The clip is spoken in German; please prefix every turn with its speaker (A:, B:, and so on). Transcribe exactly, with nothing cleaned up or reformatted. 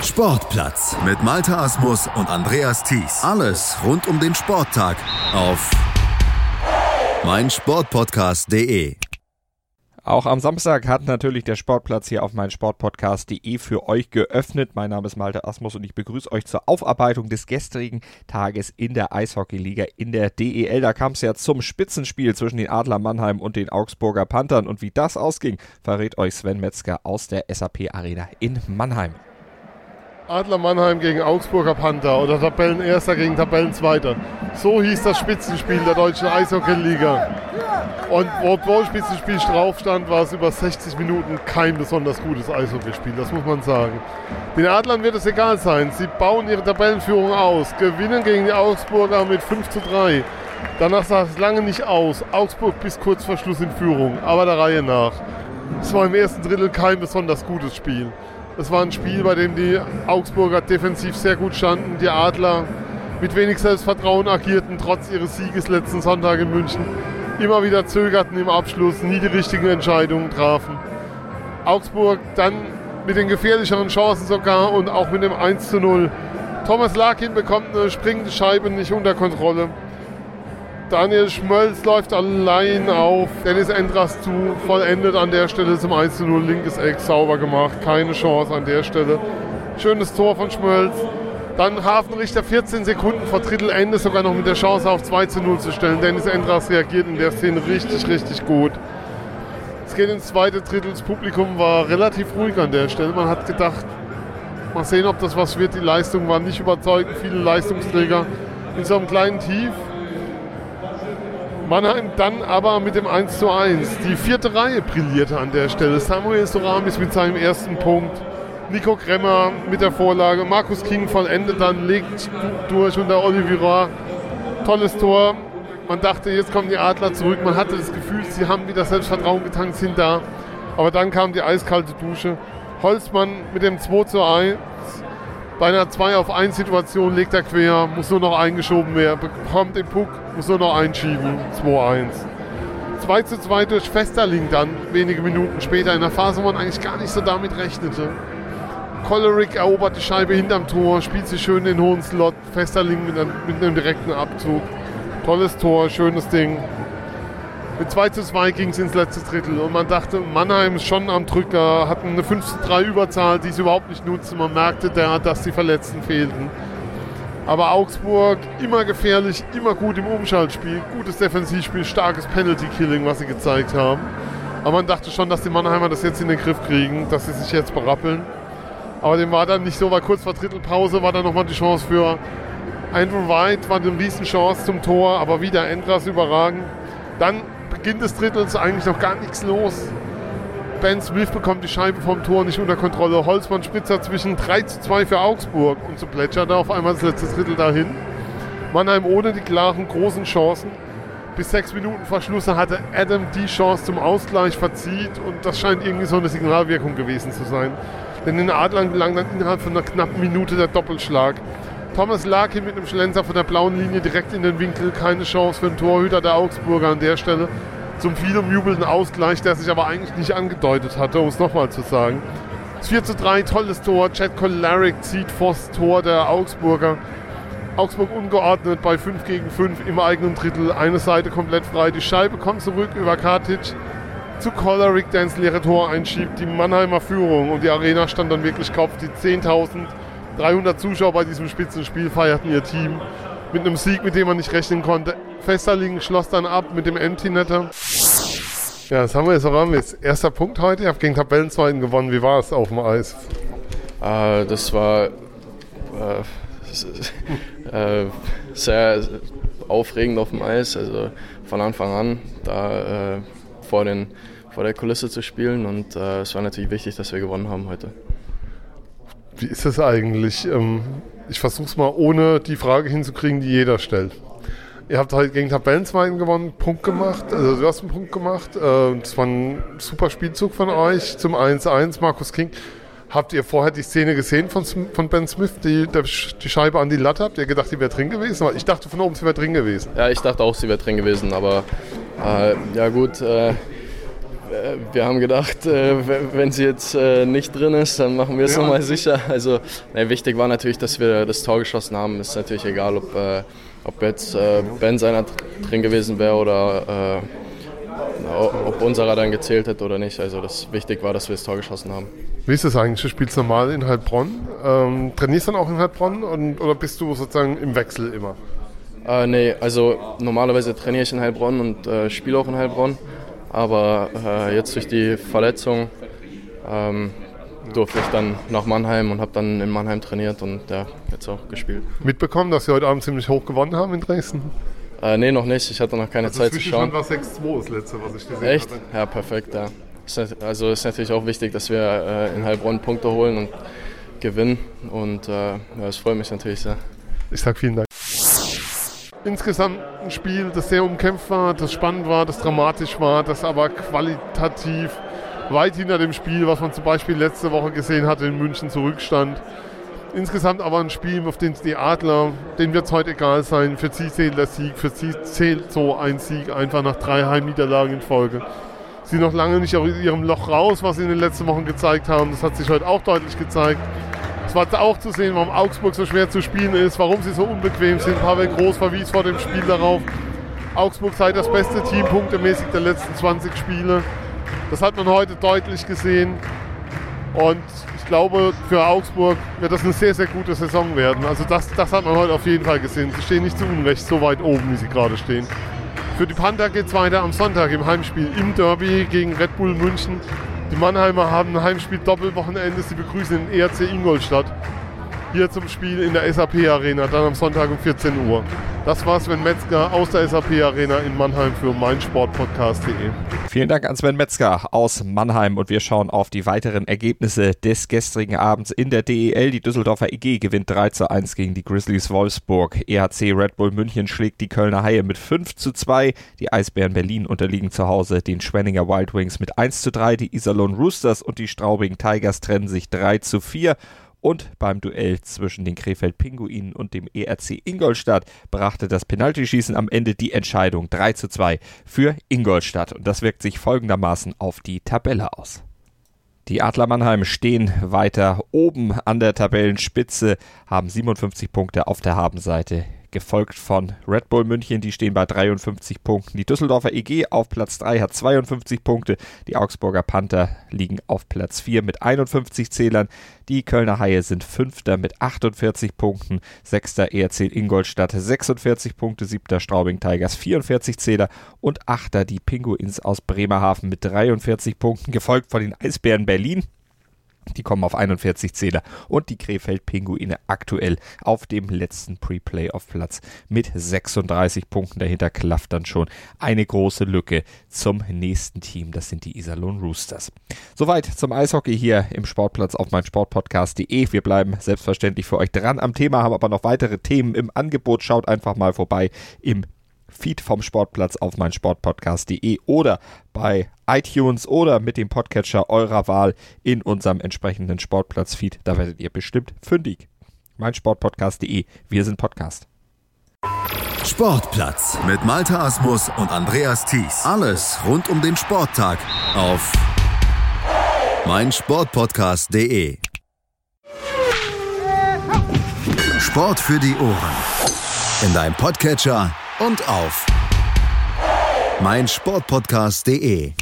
A: Sportplatz mit Malte Asmus und Andreas Thies. Alles rund um den Sporttag auf meinsportpodcast punkt de.
B: Auch am Samstag hat natürlich der Sportplatz hier auf meinsportpodcast punkt de für euch geöffnet. Mein Name ist Malte Asmus und ich begrüße euch zur Aufarbeitung des gestrigen Tages in der Eishockeyliga in der D E L. Da kam es ja zum Spitzenspiel zwischen den Adler Mannheim und den Augsburger Panthern. Und wie das ausging, verrät euch Sven Metzger aus der S A P Arena in Mannheim.
C: Adler Mannheim gegen Augsburger Panther oder Tabellenerster gegen Tabellenzweiter. So hieß das Spitzenspiel der deutschen Eishockeyliga. Und obwohl Spitzenspiel drauf stand, war es über sechzig Minuten kein besonders gutes Eishockeyspiel, das muss man sagen. Den Adlern wird es egal sein, sie bauen ihre Tabellenführung aus, gewinnen gegen die Augsburger mit fünf zu drei. Danach sah es lange nicht aus, Augsburg bis kurz vor Schluss in Führung, aber der Reihe nach. Es war im ersten Drittel kein besonders gutes Spiel. Es war ein Spiel, bei dem die Augsburger defensiv sehr gut standen, die Adler mit wenig Selbstvertrauen agierten, trotz ihres Sieges letzten Sonntag in München. Immer wieder zögerten im Abschluss, nie die richtigen Entscheidungen trafen. Augsburg dann mit den gefährlicheren Chancen sogar und auch mit dem eins zu null. Thomas Larkin bekommt eine springende Scheibe nicht unter Kontrolle. Daniel Schmölz läuft allein auf. Dennis Endras zu, vollendet an der Stelle zum eins zu null. Linkes Eck, sauber gemacht. Keine Chance an der Stelle. Schönes Tor von Schmölz. Dann Hafenrichter vierzehn Sekunden vor Drittelende sogar noch mit der Chance auf zwei zu null zu stellen. Dennis Endras reagiert in der Szene richtig, richtig gut. Es geht ins zweite Drittel. Das Publikum war relativ ruhig an der Stelle. Man hat gedacht, mal sehen, ob das was wird. Die Leistung war nicht überzeugend. Viele Leistungsträger in so einem kleinen Tief. Mannheim dann aber mit dem eins zu eins. Die vierte Reihe brillierte an der Stelle. Samuel Soramis mit seinem ersten Punkt. Nico Kremmer mit der Vorlage. Markus King vollendet dann, legt durch unter Oliveira. Tolles Tor. Man dachte, jetzt kommen die Adler zurück. Man hatte das Gefühl, sie haben wieder Selbstvertrauen getankt, sind da. Aber dann kam die eiskalte Dusche. Holzmann mit dem zwei zu eins. Bei einer zwei auf eins Situation legt er quer, muss nur noch eingeschoben werden, bekommt den Puck, muss nur noch einschieben, zwei eins. zwei zu zwei durch Festerling dann, wenige Minuten später, in der Phase, wo man eigentlich gar nicht so damit rechnete. Kollerick erobert die Scheibe hinterm Tor, spielt sich schön in den hohen Slot, Festerling mit einem, mit einem direkten Abzug. Tolles Tor, schönes Ding. Mit zwei zu zwei ging es ins letzte Drittel und man dachte, Mannheim ist schon am Drücker, hatten eine fünf zu drei Überzahl, die sie überhaupt nicht nutzten. Man merkte da, dass die Verletzten fehlten. Aber Augsburg immer gefährlich, immer gut im Umschaltspiel, gutes Defensivspiel, starkes Penalty-Killing, was sie gezeigt haben. Aber man dachte schon, dass die Mannheimer das jetzt in den Griff kriegen, dass sie sich jetzt berappeln. Aber dem war dann nicht so, weil kurz vor Drittelpause war dann nochmal die Chance für Andrew White, war eine Riesenchance zum Tor, aber wieder Endras überragend. Dann Beginn des Drittels eigentlich noch gar nichts los. Ben Smith bekommt die Scheibe vom Tor nicht unter Kontrolle. Holzmann spritzt zwischen drei zu zwei für Augsburg und so plätschert er auf einmal das letzte Drittel dahin. Mannheim ohne die klaren großen Chancen. Bis sechs Minuten vor Schluss hatte Adam die Chance zum Ausgleich verzieht und das scheint irgendwie so eine Signalwirkung gewesen zu sein. Denn den Adlern gelang dann innerhalb von einer knappen Minute der Doppelschlag. Thomas Larkin mit einem Schlenzer von der blauen Linie direkt in den Winkel. Keine Chance für den Torhüter der Augsburger an der Stelle. Zum viel umjubelten Ausgleich, der sich aber eigentlich nicht angedeutet hatte, um es nochmal zu sagen. Das vier zu drei, tolles Tor. Chad Kollaric zieht vors Tor der Augsburger. Augsburg ungeordnet bei fünf gegen fünf im eigenen Drittel. Eine Seite komplett frei. Die Scheibe kommt zurück über Katic zu Kollaric, der ins leere Tor einschiebt. Die Mannheimer Führung und die Arena stand dann wirklich Kopf. Die zehntausenddreihundert Zuschauer bei diesem Spitzenspiel feierten ihr Team mit einem Sieg, mit dem man nicht rechnen konnte. Festerling schloss dann ab mit dem Empty Netter. Ja, das haben wir jetzt auch am erster Punkt heute. Ihr habt gegen Tabellenzweiten gewonnen. Wie war es auf dem Eis?
D: Äh, das war äh, äh, sehr aufregend auf dem Eis. Also von Anfang an da äh, vor, den, vor der Kulisse zu spielen. Und äh, es war natürlich wichtig, dass wir gewonnen haben heute.
C: Wie ist es eigentlich? Ich versuche es mal ohne die Frage hinzukriegen, die jeder stellt. Ihr habt halt gegen Tabellenzweiten gewonnen, einen Punkt gemacht, also du hast einen Punkt gemacht. Das war ein super Spielzug von euch zum eins eins. Markus King, habt ihr vorher die Szene gesehen von, von Ben Smith, die der, die Scheibe an die Latte? Habt ihr gedacht, die wäre drin gewesen? Ich dachte von oben, sie wäre drin gewesen.
D: Ja, ich dachte auch, sie wäre drin gewesen, aber äh, ja gut, äh, wir haben gedacht, äh, wenn sie jetzt äh, nicht drin ist, dann machen wir es ja. nochmal sicher. Also ne, wichtig war natürlich, dass wir das Tor geschossen haben. Ist natürlich egal, ob, äh, ob jetzt äh, Ben seiner drin gewesen wäre oder äh, ob unserer dann gezählt hätte oder nicht. Also das wichtig war, dass wir das Tor geschossen haben.
C: Wie ist das eigentlich? Du spielst normal in Heilbronn. Ähm, trainierst du dann auch in Heilbronn und, oder bist du sozusagen im Wechsel immer?
D: Äh, nee, also normalerweise trainiere ich in Heilbronn und äh, spiele auch in Heilbronn. Aber äh, jetzt durch die Verletzung ähm, durfte ich dann nach Mannheim und habe dann in Mannheim trainiert und ja, jetzt auch gespielt.
C: Mitbekommen, dass Sie heute Abend ziemlich hoch gewonnen haben in Dresden?
D: Äh, nee, noch nicht. Ich hatte noch keine
C: also
D: Zeit zu schauen.
C: Das war sechs zwei das letzte, was ich gesehen
D: Echt?
C: hatte.
D: Ja, perfekt. Ja. Also ist natürlich auch wichtig, dass wir äh, in Heilbronn Punkte holen und gewinnen. Und äh, ja, das freut mich natürlich sehr.
C: Ich sage vielen Dank. Insgesamt ein Spiel, das sehr umkämpft war, das spannend war, das dramatisch war, das aber qualitativ weit hinter dem Spiel, was man zum Beispiel letzte Woche gesehen hatte, in München zurückstand. Insgesamt aber ein Spiel, auf dem die Adler, denen wird es heute egal sein, für sie zählt der Sieg, für sie zählt so ein Sieg einfach nach drei Heimniederlagen in Folge. Sie sind noch lange nicht aus ihrem Loch raus, was sie in den letzten Wochen gezeigt haben, das hat sich heute auch deutlich gezeigt. Es war auch zu sehen, warum Augsburg so schwer zu spielen ist, warum sie so unbequem sind. Pavel Groß verwies vor dem Spiel darauf. Augsburg sei das beste Team punktemäßig der letzten zwanzig Spiele. Das hat man heute deutlich gesehen. Und ich glaube, für Augsburg wird das eine sehr, sehr gute Saison werden. Also das, das hat man heute auf jeden Fall gesehen. Sie stehen nicht zu Unrecht so weit oben, wie sie gerade stehen. Für die Panther geht es weiter am Sonntag im Heimspiel im Derby gegen Red Bull München. Die Mannheimer haben ein Heimspiel Doppelwochenende. Sie begrüßen den E R C Ingolstadt hier zum Spiel in der S A P Arena, dann am Sonntag um vierzehn Uhr. Das war Sven Metzger aus der S A P Arena in Mannheim für meinsportpodcast punkt de.
B: Vielen Dank an Sven Metzger aus Mannheim und wir schauen auf die weiteren Ergebnisse des gestrigen Abends in der D E L. Die Düsseldorfer E G gewinnt drei zu eins gegen die Grizzlies Wolfsburg. E H C Red Bull München schlägt die Kölner Haie mit fünf zu zwei. Die Eisbären Berlin unterliegen zu Hause den Schwenninger Wild Wings mit eins zu drei. Die Iserlohn Roosters und die Straubing Tigers trennen sich drei zu vier. Und beim Duell zwischen den Krefeld Pinguinen und dem E R C Ingolstadt brachte das Penaltyschießen am Ende die Entscheidung drei zu zwei für Ingolstadt. Und das wirkt sich folgendermaßen auf die Tabelle aus. Die Adler Mannheim stehen weiter oben an der Tabellenspitze, haben siebenundfünfzig Punkte auf der Habenseite, gefolgt von Red Bull München, die stehen bei dreiundfünfzig Punkten. Die Düsseldorfer E G auf Platz drei hat zweiundfünfzig Punkte, die Augsburger Panther liegen auf Platz vier mit einundfünfzig Zählern, die Kölner Haie sind Fünfter mit achtundvierzig Punkten, Sechster E R C Ingolstadt sechsundvierzig Punkte, Siebter Straubing Tigers vierundvierzig Zähler und Achter die Pinguins aus Bremerhaven mit dreiundvierzig Punkten, gefolgt von den Eisbären Berlin. Die kommen auf einundvierzig Zähler und die Krefeld-Pinguine aktuell auf dem letzten Pre-Playoff-Platz mit sechsunddreißig Punkten. Dahinter klafft dann schon eine große Lücke zum nächsten Team. Das sind die Iserlohn Roosters. Soweit zum Eishockey hier im Sportplatz auf meinsportpodcast punkt de. Wir bleiben selbstverständlich für euch dran am Thema, haben aber noch weitere Themen im Angebot. Schaut einfach mal vorbei im Feed vom Sportplatz auf meinsportpodcast punkt de oder bei iTunes oder mit dem Podcatcher eurer Wahl in unserem entsprechenden Sportplatz-Feed. Da werdet ihr bestimmt fündig. meinsportpodcast punkt de. Wir sind Podcast.
A: Sportplatz mit Malte Asmus und Andreas Thies. Alles rund um den Sporttag auf meinsportpodcast punkt de. Sport für die Ohren. In deinem Podcatcher und auf meinsportpodcast punkt de.